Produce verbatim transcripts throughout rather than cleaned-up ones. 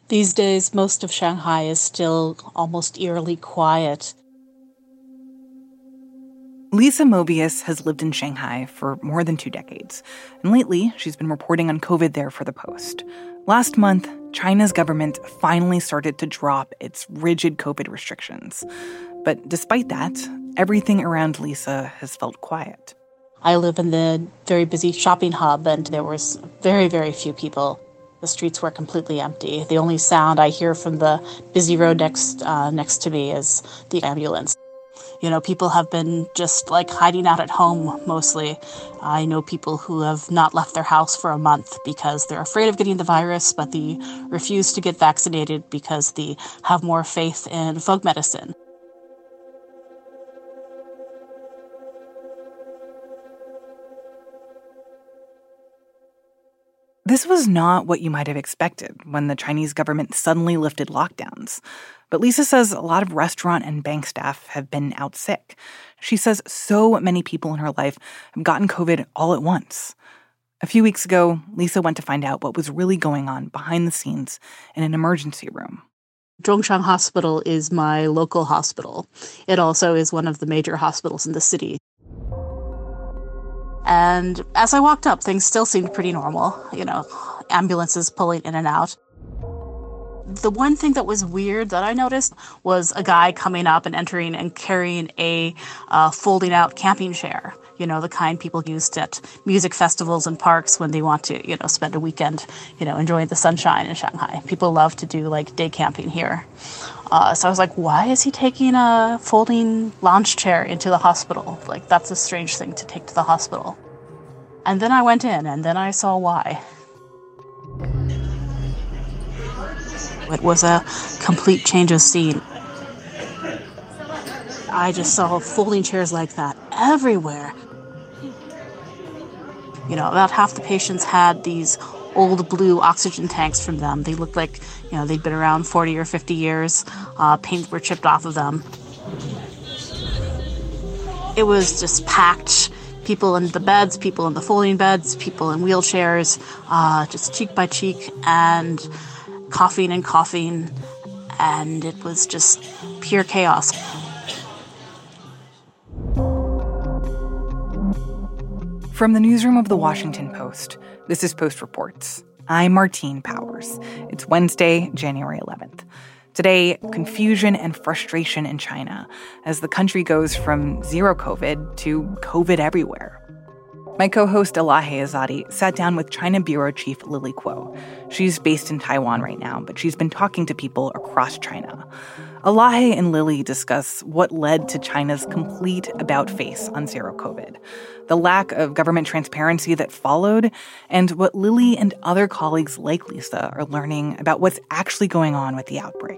These days, most of Shanghai is still almost eerily quiet. Lisa Mobius has lived in Shanghai for more than two decades, and lately she's been reporting on COVID there for the Post. Last month, China's government finally started to drop its rigid COVID restrictions. But despite that, everything around Lisa has felt quiet. I live in the very busy shopping hub, and there was very, very few people. The streets were completely empty. The only sound I hear from the busy road next uh, next to me is the ambulance. You know, people have been just like hiding out at home mostly. I know people who have not left their house for a month because they're afraid of getting the virus, but they refuse to get vaccinated because they have more faith in folk medicine. This was not what you might have expected when the Chinese government suddenly lifted lockdowns. But Lisa says a lot of restaurant and bank staff have been out sick. She says so many people in her life have gotten COVID all at once. A few weeks ago, Lisa went to find out what was really going on behind the scenes in an emergency room. Zhongshan Hospital is my local hospital. It also is one of the major hospitals in the city. And as I walked up, things still seemed pretty normal, you know, ambulances pulling in and out. The one thing that was weird that I noticed was a guy coming up and entering and carrying a uh, folding out camping chair, you know, the kind people use at music festivals and parks when they want to, you know, spend a weekend, you know, enjoying the sunshine in Shanghai. People love to do like day camping here. Uh, so I was like, why is he taking a folding lounge chair into the hospital? Like, that's a strange thing to take to the hospital. And then I went in, and then I saw why. It was a complete change of scene. I just saw folding chairs like that everywhere. You know, about half the patients had these old blue oxygen tanks from them. They looked like, you know, they'd been around forty or fifty years. Uh, paint were chipped off of them. It was just packed. People in the beds, people in the folding beds, people in wheelchairs, uh, just cheek by cheek, and coughing and coughing. And it was just pure chaos. From the newsroom of The Washington Post, this is Post Reports. I'm Martine Powers. It's Wednesday, January eleventh. Today, confusion and frustration in China as the country goes from zero COVID to COVID everywhere. My co-host Elahe Azadi sat down with China Bureau Chief Lily Kuo. She's based in Taiwan right now, but she's been talking to people across China. Elahe and Lily discuss what led to China's complete about-face on zero COVID, the lack of government transparency that followed, and what Lily and other colleagues like Lisa are learning about what's actually going on with the outbreak.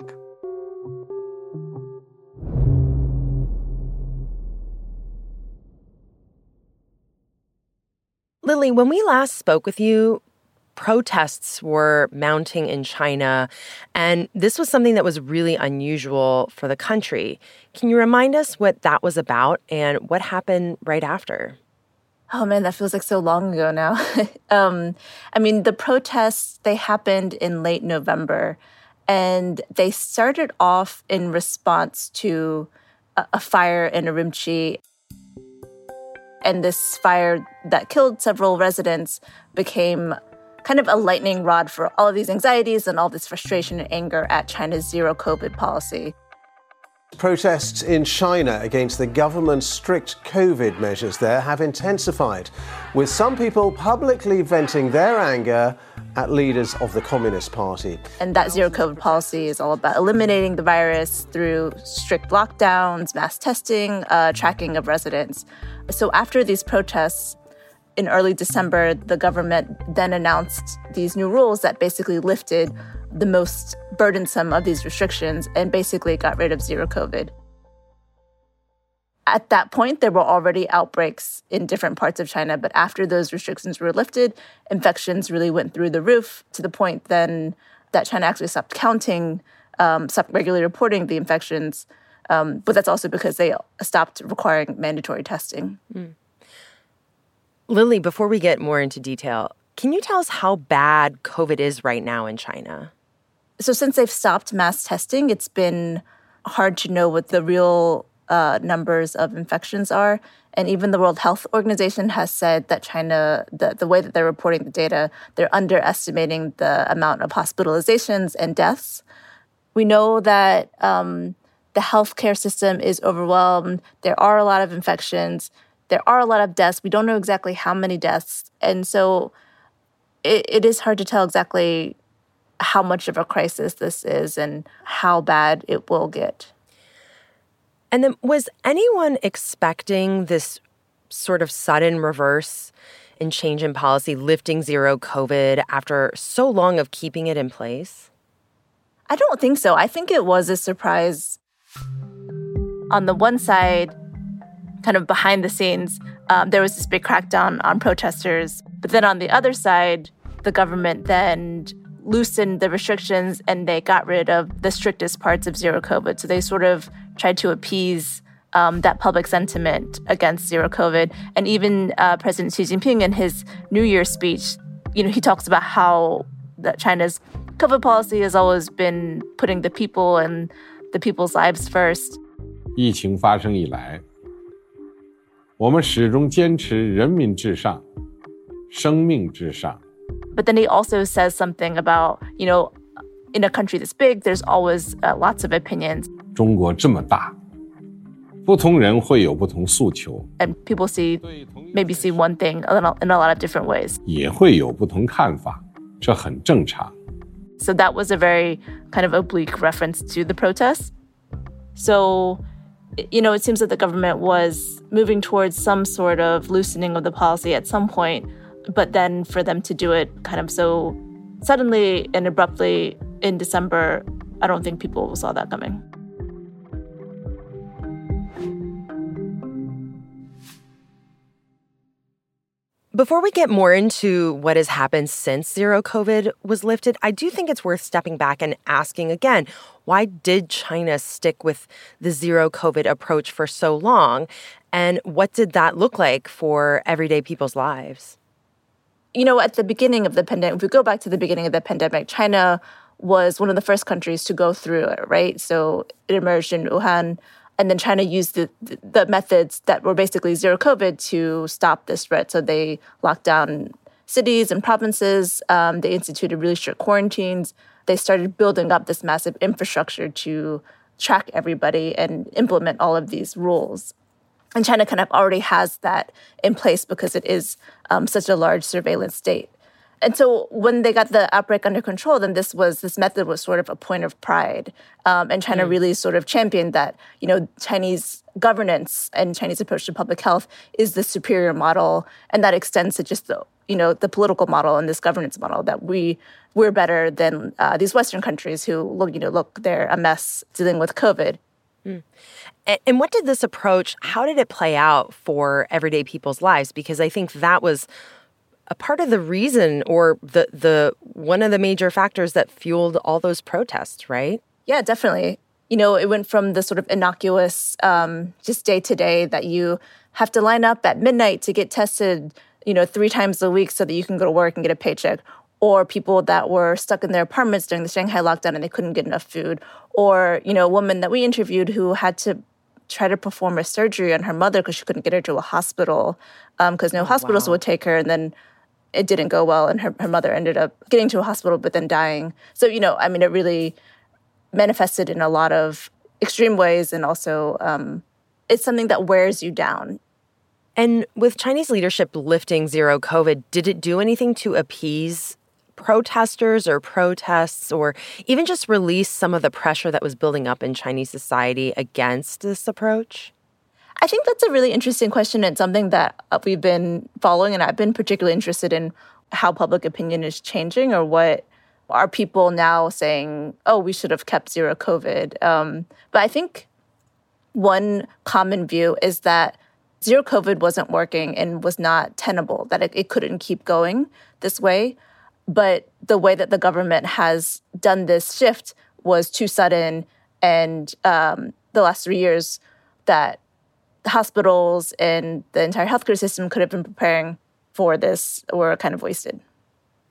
Lily, when we last spoke with you, protests were mounting in China, and this was something that was really unusual for the country. Can you remind us what that was about and what happened right after? Oh, man, that feels like so long ago now. um, I mean, the protests, they happened in late November, and they started off in response to a, a fire in Urumqi. And this fire that killed several residents became kind of a lightning rod for all of these anxieties and all this frustration and anger at China's zero COVID policy. Protests in China against the government's strict COVID measures there have intensified, with some people publicly venting their anger at leaders of the Communist Party. And that zero COVID policy is all about eliminating the virus through strict lockdowns, mass testing, uh, tracking of residents. So after these protests, in early December, the government then announced these new rules that basically lifted the most burdensome of these restrictions and basically got rid of zero COVID. At that point, there were already outbreaks in different parts of China, but after those restrictions were lifted, infections really went through the roof to the point then that China actually stopped counting, um, stopped regularly reporting the infections. Um, but that's also because they stopped requiring mandatory testing. Mm. Lily, before we get more into detail, can you tell us how bad COVID is right now in China? So since they've stopped mass testing, it's been hard to know what the real uh, numbers of infections are. And even the World Health Organization has said that China, the, the way that they're reporting the data, they're underestimating the amount of hospitalizations and deaths. We know that um, the healthcare system is overwhelmed. There are a lot of infections. There are a lot of deaths. We don't know exactly how many deaths. And so it, it is hard to tell exactly how much of a crisis this is and how bad it will get. And then was anyone expecting this sort of sudden reverse and change in policy, lifting zero COVID after so long of keeping it in place? I don't think so. I think it was a surprise. On the one side, kind of behind the scenes, um, there was this big crackdown on protesters. But then on the other side, the government then loosened the restrictions and they got rid of the strictest parts of zero COVID. So they sort of tried to appease um, that public sentiment against zero COVID. And even uh, President Xi Jinping in his New Year's speech, you know, he talks about how that China's COVID policy has always been putting the people and the people's lives first. 疫情发生以来，我们始终坚持人民至上，生命至上。 But then he also says something about, you know, in a country this big, there's always uh, lots of opinions. 中国这么大，不同人会有不同诉求， And people see, maybe see one thing in a, in a lot of different ways. 也会有不同看法，这很正常。 So that was a very kind of oblique reference to the protests. So, you know, it seems that the government was moving towards some sort of loosening of the policy at some point. But then for them to do it kind of so suddenly and abruptly in December, I don't think people saw that coming. Before we get more into what has happened since zero COVID was lifted, I do think it's worth stepping back and asking again, why did China stick with the zero COVID approach for so long? And what did that look like for everyday people's lives? You know, at the beginning of the pandemic, if we go back to the beginning of the pandemic, China was one of the first countries to go through it, right? So it emerged in Wuhan, and then China used the, the methods that were basically zero COVID to stop the spread. So they locked down cities and provinces. Um, they instituted really strict quarantines. They started building up this massive infrastructure to track everybody and implement all of these rules. And China kind of already has that in place because it is um, such a large surveillance state. And so when they got the outbreak under control, then this was this method was sort of a point of pride. Um, and China mm. really sort of championed that, you know, Chinese governance and Chinese approach to public health is the superior model. And that extends to just the, you know, the political model and this governance model that we, we're better than uh, these Western countries who, look, you know, look, they're a mess dealing with COVID. Mm. And what did this approach, how did it play out for everyday people's lives? Because I think that was a part of the reason or the the one of the major factors that fueled all those protests, right? Yeah, definitely. You know, it went from the sort of innocuous, um, just day-to-day that you have to line up at midnight to get tested, you know, three times a week so that you can go to work and get a paycheck, or people that were stuck in their apartments during the Shanghai lockdown and they couldn't get enough food, or, you know, a woman that we interviewed who had to try to perform a surgery on her mother because she couldn't get her to a hospital because um, no oh, hospitals wow. would take her. And then it didn't go well. And her, her mother ended up getting to a hospital, but then dying. So, you know, I mean, it really manifested in a lot of extreme ways. And also um, it's something that wears you down. And with Chinese leadership lifting zero COVID, did it do anything to appease protesters or protests, or even just release some of the pressure that was building up in Chinese society against this approach? I think that's a really interesting question and something that we've been following, and I've been particularly interested in how public opinion is changing, or what are people now saying, oh, we should have kept zero COVID. Um, but I think one common view is that zero COVID wasn't working and was not tenable, that it, it couldn't keep going this way. But the way that the government has done this shift was too sudden. And um, the last three years that the hospitals and the entire healthcare system could have been preparing for this were kind of wasted.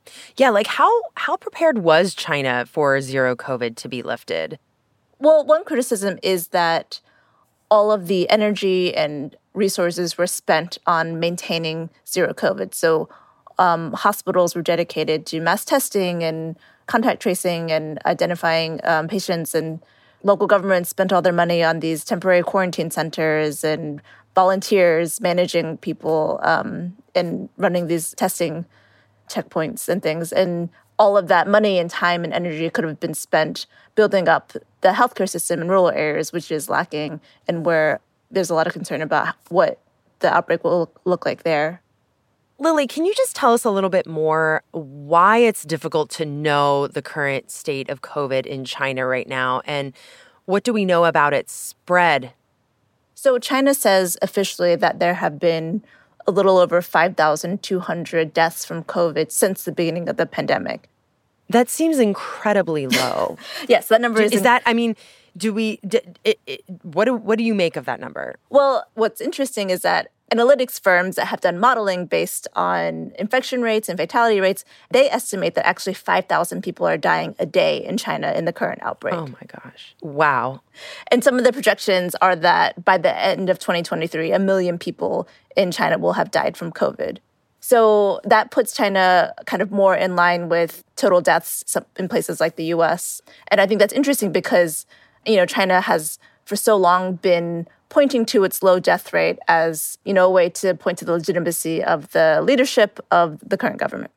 Yeah, like how how prepared was China for zero COVID to be lifted? Well, one criticism is that all of the energy and resources were spent on maintaining zero COVID. So um, hospitals were dedicated to mass testing and contact tracing and identifying um, patients, and local governments spent all their money on these temporary quarantine centers and volunteers managing people um, and running these testing checkpoints and things. And all of that money and time and energy could have been spent building up the healthcare system in rural areas, which is lacking, and where there's a lot of concern about what the outbreak will look like there. Lily, can you just tell us a little bit more why it's difficult to know the current state of COVID in China right now, and what do we know about its spread? So China says officially that there have been a little over five thousand two hundred deaths from COVID since the beginning of the pandemic. That seems incredibly low. Yes, that number is... Is that, I mean, do we, d- it, it, what, do, what do you make of that number? Well, what's interesting is that analytics firms that have done modeling based on infection rates and fatality rates, they estimate that actually five thousand people are dying a day in China in the current outbreak. Oh my gosh. Wow. And some of the projections are that by the end of twenty twenty-three, a million people in China will have died from COVID. So that puts China kind of more in line with total deaths in places like the U S. And I think that's interesting because, you know, China has for so long been pointing to its low death rate as, you know, a way to point to the legitimacy of the leadership of the current government.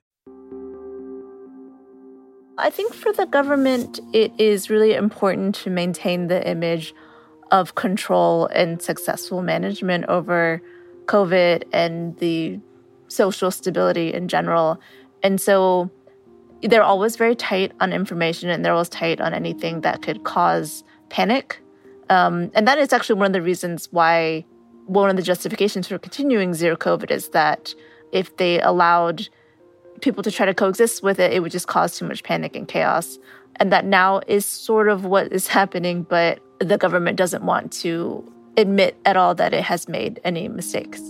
I think for the government, it is really important to maintain the image of control and successful management over COVID and the social stability in general. And so they're always very tight on information, and they're always tight on anything that could cause panic. Um, and that is actually one of the reasons why one of the justifications for continuing zero COVID is that if they allowed people to try to coexist with it, it would just cause too much panic and chaos. And that now is sort of what is happening, but the government doesn't want to admit at all that it has made any mistakes.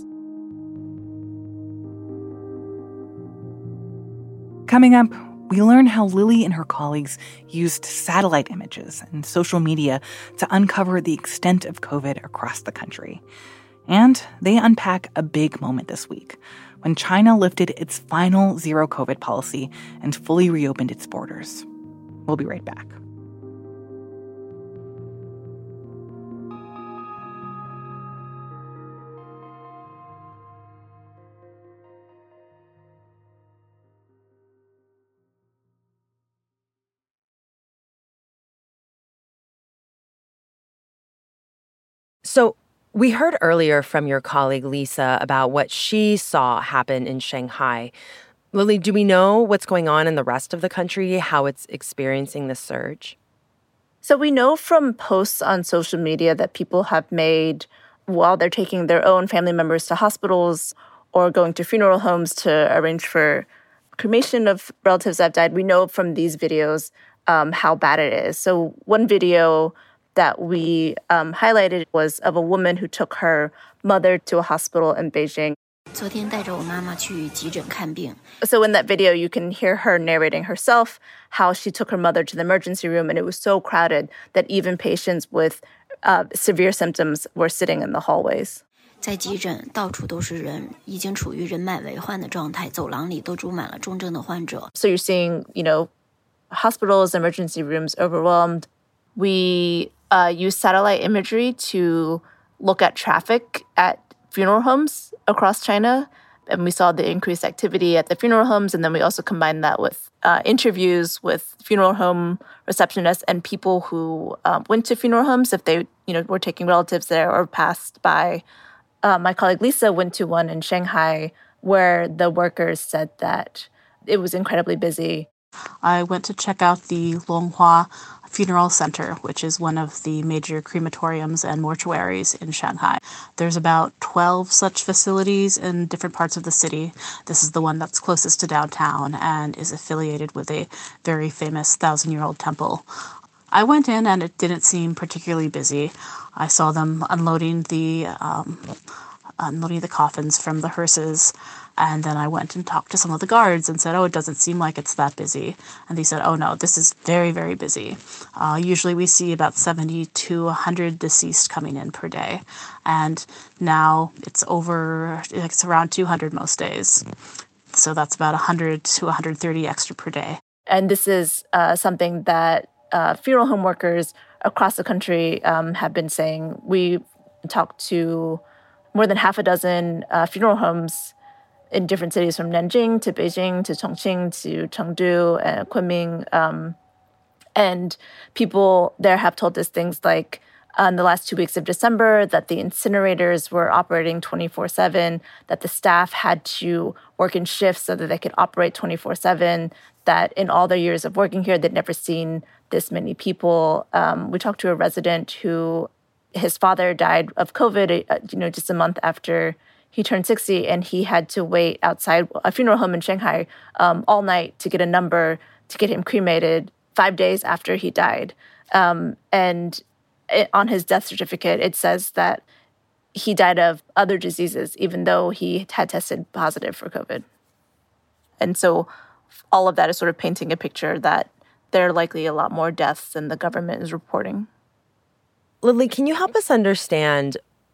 Coming up, we learn how Lily and her colleagues used satellite images and social media to uncover the extent of COVID across the country. And they unpack a big moment this week, when China lifted its final zero COVID policy and fully reopened its borders. We'll be right back. So we heard earlier from your colleague Lisa about what she saw happen in Shanghai. Lily, do we know what's going on in the rest of the country, how it's experiencing this surge? So we know from posts on social media that people have made while they're taking their own family members to hospitals or going to funeral homes to arrange for cremation of relatives that have died. We know from these videos um, how bad it is. So one video that we um, highlighted was of a woman who took her mother to a hospital in Beijing. So in that video, you can hear her narrating herself how she took her mother to the emergency room, and it was so crowded that even patients with uh, severe symptoms were sitting in the hallways. 在急诊到处都是人，已经处于人满为患的状态，走廊里都住满了重症的患者。 So you're seeing, you know, hospitals, emergency rooms overwhelmed. We uh, use satellite imagery to look at traffic at funeral homes across China. And we saw the increased activity at the funeral homes. And then we also combined that with uh, interviews with funeral home receptionists and people who um, went to funeral homes if they, you know, were taking relatives there or passed by. Uh, my colleague Lisa went to one in Shanghai where the workers said that it was incredibly busy. I went to check out the Longhua Funeral Center, which is one of the major crematoriums and mortuaries in Shanghai. There's about twelve such facilities in different parts of the city. This is the one that's closest to downtown and is affiliated with a very famous thousand-year-old temple. I went in and it didn't seem particularly busy. I saw them unloading the um, unloading the coffins from the hearses. And then I went and talked to some of the guards and said, oh, it doesn't seem like it's that busy. And they said, oh, no, this is very, very busy. Uh, usually we see about seventy to one hundred deceased coming in per day. And now it's over, it's around two hundred most days. So that's about one hundred to one hundred thirty extra per day. And this is uh, something that uh, funeral home workers across the country um, have been saying. We talked to more than half a dozen uh, funeral homes in different cities, from Nanjing to Beijing to Chongqing to Chengdu and Kunming. Um, and people there have told us things like, uh, in the last two weeks of December, that the incinerators were operating twenty-four seven, that the staff had to work in shifts so that they could operate twenty-four seven, that in all their years of working here, they'd never seen this many people. Um, we talked to a resident who, his father died of COVID, uh, you know, just a month after he turned sixty, and he had to wait outside a funeral home in Shanghai um, all night to get a number to get him cremated five days after he died. Um, and it, on his death certificate, it says that he died of other diseases, even though he had tested positive for COVID. And so all of that is sort of painting a picture that there are likely a lot more deaths than the government is reporting. Lily, can you help us understand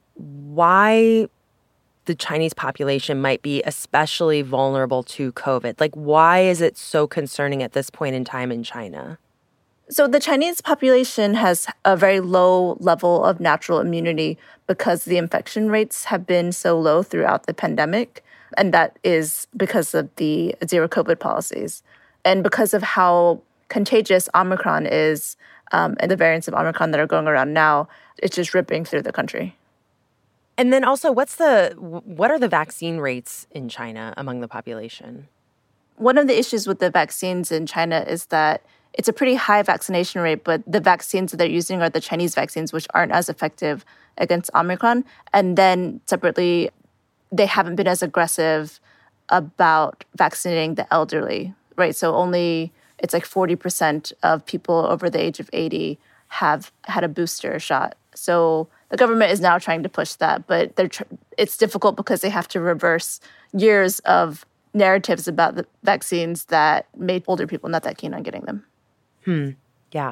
why the Chinese population might be especially vulnerable to COVID? Like, why is it so concerning at this point in time in China? So the Chinese population has a very low level of natural immunity because the infection rates have been so low throughout the pandemic. And that is because of the zero COVID policies. And because of how contagious Omicron is, um, and the variants of Omicron that are going around now, it's just ripping through the country. And then also, what's the what are the vaccine rates in China among the population? One of the issues with the vaccines in China is that it's a pretty high vaccination rate, but the vaccines that they're using are the Chinese vaccines, which aren't as effective against Omicron. And then separately, they haven't been as aggressive about vaccinating the elderly, right? So only, it's like forty percent of people over the age of eighty have had a booster shot. So the government is now trying to push that, but they're tr- it's difficult because they have to reverse years of narratives about the vaccines that made older people not that keen on getting them. Hmm. Yeah.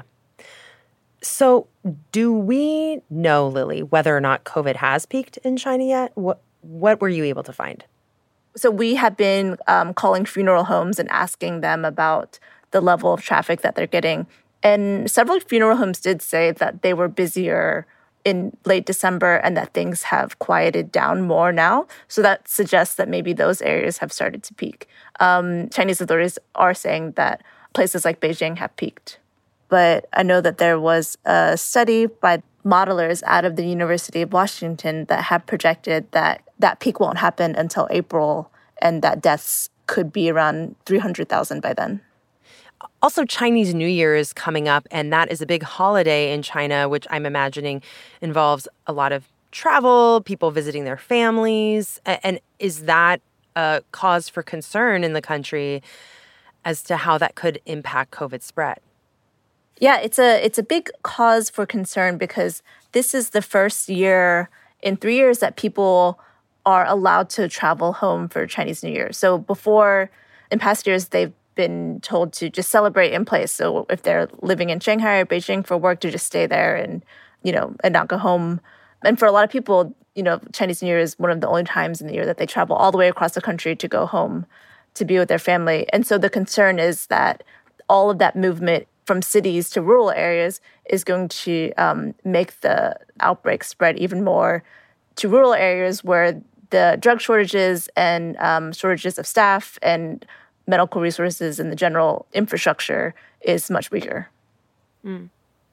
So do we know, Lily, whether or not COVID has peaked in China yet? What What were you able to find? So we have been um, calling funeral homes and asking them about the level of traffic that they're getting. And several funeral homes did say that they were busier in late December and that things have quieted down more now. So that suggests that maybe those areas have started to peak. Um, Chinese authorities are saying that places like Beijing have peaked. But I know that there was a study by modelers out of the University of Washington that have projected that that peak won't happen until April and that deaths could be around three hundred thousand by then. Also, Chinese New Year is coming up, and that is a big holiday in China, which I'm imagining involves a lot of travel, people visiting their families. And is that a cause for concern in the country as to how that could impact COVID spread? Yeah, it's a it's a big cause for concern because this is the first year in three years that people are allowed to travel home for Chinese New Year. So before, in past years, they've been told to just celebrate in place. So if they're living in Shanghai or Beijing for work, to just stay there and, you know, and not go home. And for a lot of people, you know, Chinese New Year is one of the only times in the year that they travel all the way across the country to go home to be with their family. And so the concern is that all of that movement from cities to rural areas is going to um, make the outbreak spread even more to rural areas where the drug shortages and um, shortages of staff and medical resources and the general infrastructure is much weaker. Mm.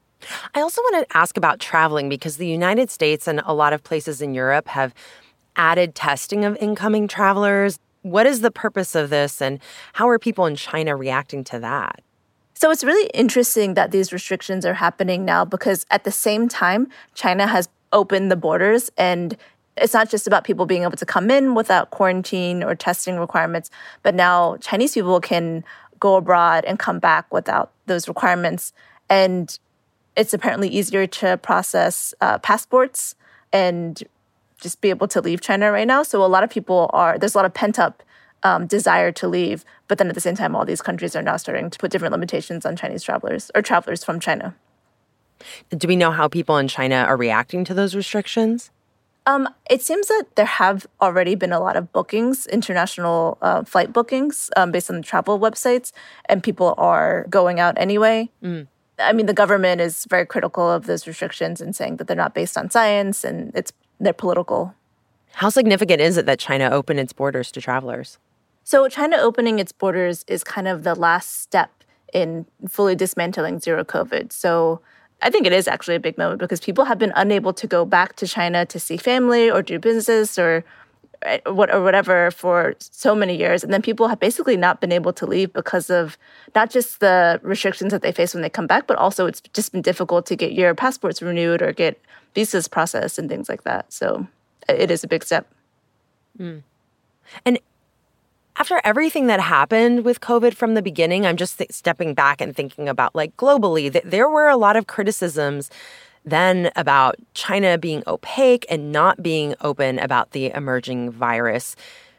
I also want to ask about traveling because the United States and a lot of places in Europe have added testing of incoming travelers. What is the purpose of this and how are people in China reacting to that? So it's really interesting that these restrictions are happening now because at the same time, China has opened the borders and it's not just about people being able to come in without quarantine or testing requirements, but now Chinese people can go abroad and come back without those requirements. And it's apparently easier to process uh, passports and just be able to leave China right now. So a lot of people are, there's a lot of pent-up um, desire to leave. But then at the same time, all these countries are now starting to put different limitations on Chinese travelers or travelers from China. Do we know how people in China are reacting to those restrictions? Um, it seems that there have already been a lot of bookings, international uh, flight bookings um, based on the travel websites, and people are going out anyway. Mm. I mean, the government is very critical of those restrictions and saying that they're not based on science and it's they're political. How significant is it that China opened its borders to travelers? So China opening its borders is kind of the last step in fully dismantling zero COVID. So I think it is actually a big moment because people have been unable to go back to China to see family or do business or what or whatever for so many years. And then people have basically not been able to leave because of not just the restrictions that they face when they come back, but also it's just been difficult to get your passports renewed or get visas processed and things like that. So it is a big step. Mm. And after everything that happened with COVID from the beginning, I'm just th- stepping back and thinking about, like, globally, that there were a lot of criticisms then about China being opaque and not being open about the emerging virus.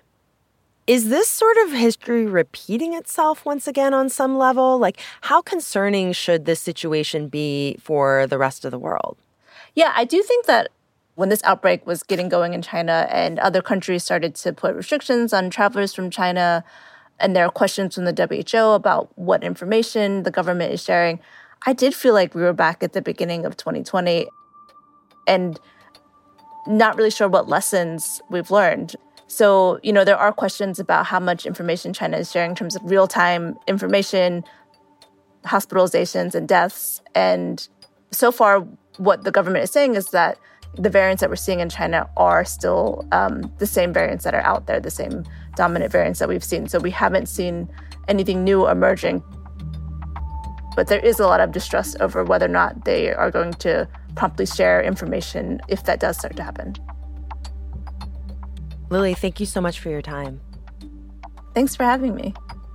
Is this sort of history repeating itself once again on some level? Like, how concerning should this situation be for the rest of the world? Yeah, I do think that when this outbreak was getting going in China and other countries started to put restrictions on travelers from China, and there are questions from the W H O about what information the government is sharing, I did feel like we were back at the beginning of twenty twenty and not really sure what lessons we've learned. So, you know, there are questions about how much information China is sharing in terms of real-time information, hospitalizations and deaths. And so far, what the government is saying is that the variants that we're seeing in China are still um, the same variants that are out there, the same dominant variants that we've seen. So we haven't seen anything new emerging. But there is a lot of distrust over whether or not they are going to promptly share information if that does start to happen. Lily, thank you so much for your time. Thanks for having me.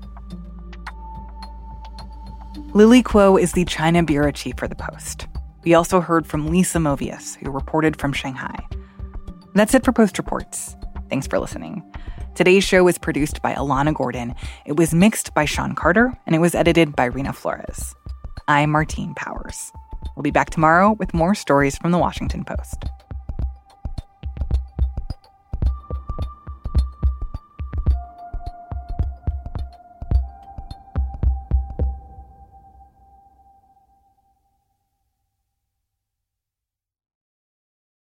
Lily Kuo is the China bureau chief for The Post. We also heard from Lisa Movius, who reported from Shanghai. That's it for Post Reports. Thanks for listening. Today's show was produced by Alana Gordon. It was mixed by Sean Carter, and it was edited by Rena Flores. I'm Martine Powers. We'll be back tomorrow with more stories from The Washington Post.